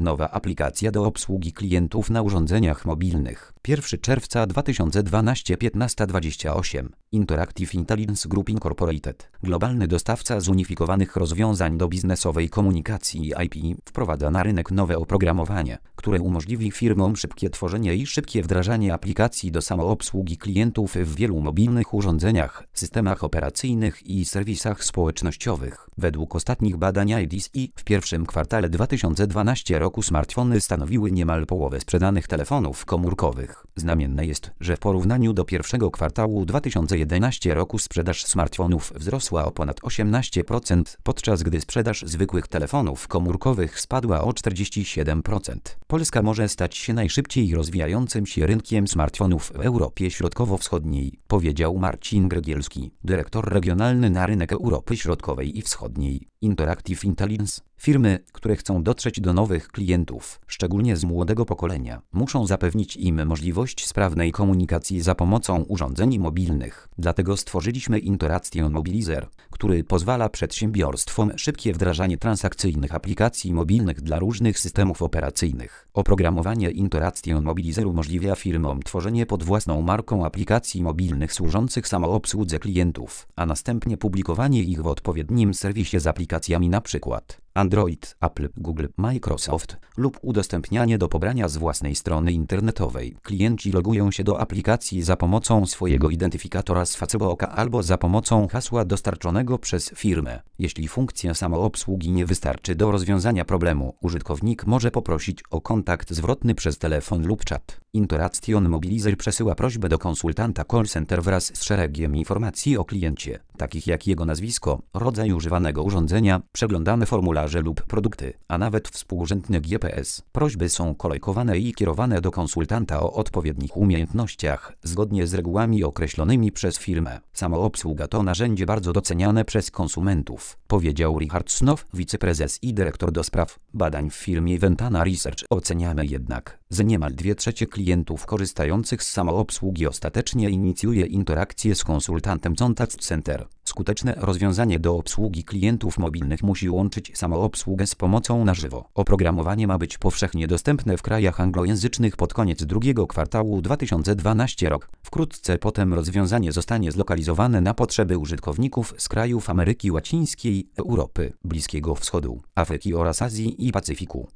Nowa aplikacja do obsługi klientów na urządzeniach mobilnych. 1 czerwca 2012 15:28. Interactive Intelligence Group Incorporated, globalny dostawca zunifikowanych rozwiązań do biznesowej komunikacji IP, wprowadza na rynek nowe oprogramowanie, które umożliwi firmom szybkie tworzenie i szybkie wdrażanie aplikacji do samoobsługi klientów w wielu mobilnych urządzeniach, systemach operacyjnych i serwisach społecznościowych. Według ostatnich badań IDC w pierwszym kwartale 2012 roku smartfony stanowiły niemal połowę sprzedanych telefonów komórkowych. Znamienne jest, że w porównaniu do pierwszego kwartału 2011 roku sprzedaż smartfonów wzrosła o ponad 18%, podczas gdy sprzedaż zwykłych telefonów komórkowych spadła o 47%. Polska może stać się najszybciej rozwijającym się rynkiem smartfonów w Europie Środkowo-Wschodniej, powiedział Marcin Grygielski, dyrektor regionalny na rynek Europy Środkowej i Wschodniej. Interactive Intelligence. Firmy, które chcą dotrzeć do nowych klientów, szczególnie z młodego pokolenia, muszą zapewnić im możliwość sprawnej komunikacji za pomocą urządzeń mobilnych. Dlatego stworzyliśmy Interation Mobilizer, który pozwala przedsiębiorstwom szybkie wdrażanie transakcyjnych aplikacji mobilnych dla różnych systemów operacyjnych. Oprogramowanie Interation Mobilizer umożliwia firmom tworzenie pod własną marką aplikacji mobilnych służących samoobsłudze klientów, a następnie publikowanie ich w odpowiednim serwisie z aplikacjami np. Android, Apple, Google, Microsoft lub udostępnianie do pobrania z własnej strony internetowej. Klienci logują się do aplikacji za pomocą swojego identyfikatora z Facebooka albo za pomocą hasła dostarczonego przez firmę. Jeśli funkcja samoobsługi nie wystarczy do rozwiązania problemu, użytkownik może poprosić o kontakt zwrotny przez telefon lub czat. Interation Mobilizer przesyła prośbę do konsultanta call center wraz z szeregiem informacji o kliencie, takich jak jego nazwisko, rodzaj używanego urządzenia, przeglądane formularze lub produkty, a nawet współrzędny GPS. Prośby są kolejkowane i kierowane do konsultanta o odpowiednich umiejętnościach, zgodnie z regułami określonymi przez firmę. Samoobsługa to narzędzie bardzo doceniane przez konsumentów, powiedział Richard Snow, wiceprezes i dyrektor do spraw badań w firmie Ventana Research. Oceniamy jednak, że niemal 2/3 klientów korzystających z samoobsługi ostatecznie inicjuje interakcję z konsultantem Contact Center. Skuteczne rozwiązanie do obsługi klientów mobilnych musi łączyć samoobsługę z pomocą na żywo. Oprogramowanie ma być powszechnie dostępne w krajach anglojęzycznych pod koniec drugiego kwartału 2012 roku. Wkrótce potem rozwiązanie zostanie zlokalizowane na potrzeby użytkowników z krajów Ameryki Łacińskiej, Europy, Bliskiego Wschodu, Afryki oraz Azji i Pacyfiku.